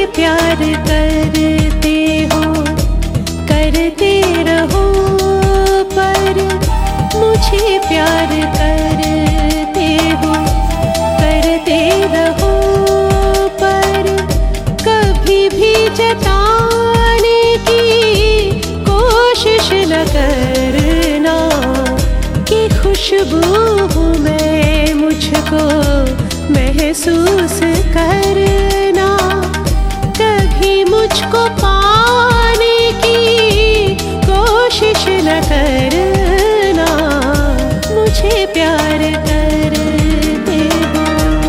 प्यार करते हो करते रहो, पर मुझे प्यार करते हो करते रहो, पर कभी भी जताने की कोशिश न करना कि खुशबू हूँ मैं, मुझको महसूस करना। कभी मुझको पाने की कोशिश न करना, मुझे प्यार करते हो।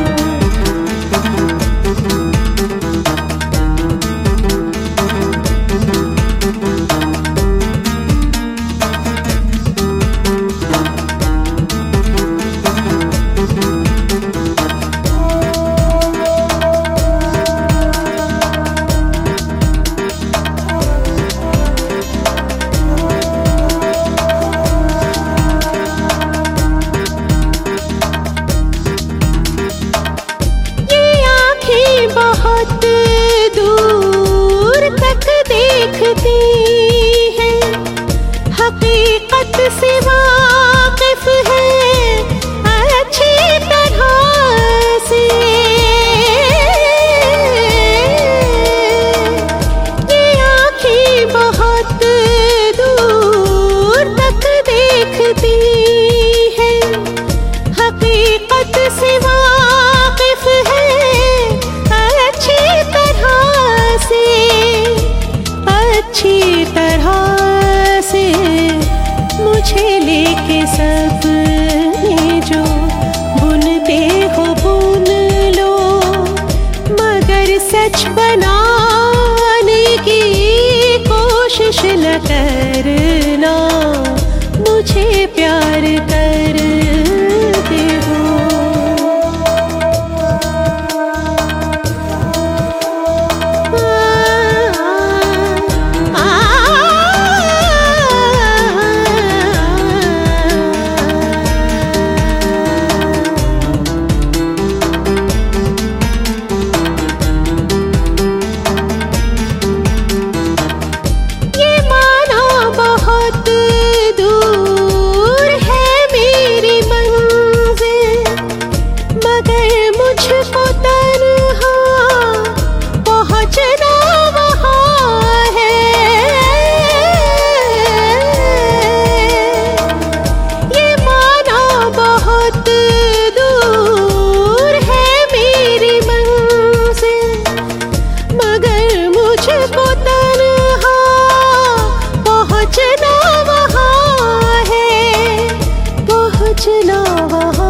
बहुत दूर तक देखती है, हकीकत से वाकिफ है अच्छी तरह से। ये आँखें बहुत दूर तक देखती है, हकीकत से वाकिफ है अच्छी तरह से। मुझे लेके सपने जो बुनते हो बुन लो, मगर सच बनाने की कोशिश न करना, मुझे प्यार करते हो। मुझको तन्हा पहुँचना वहाँ है, ये माना बहुत दूर है मेरी मंजिल, मगर मुझको तन्हा पहुँचना वहाँ है, पहुँचना वहाँ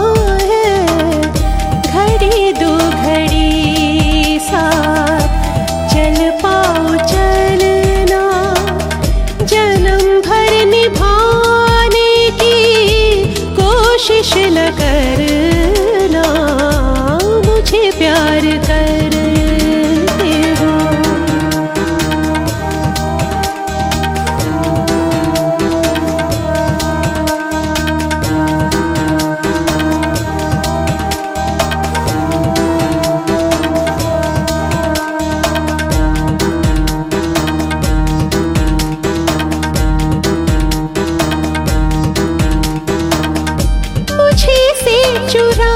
दो घड़ी साथ चल पाओ चलना, जन्म भर निभाने की कोशिश न करना, मुझे प्यार करते हो। चुरा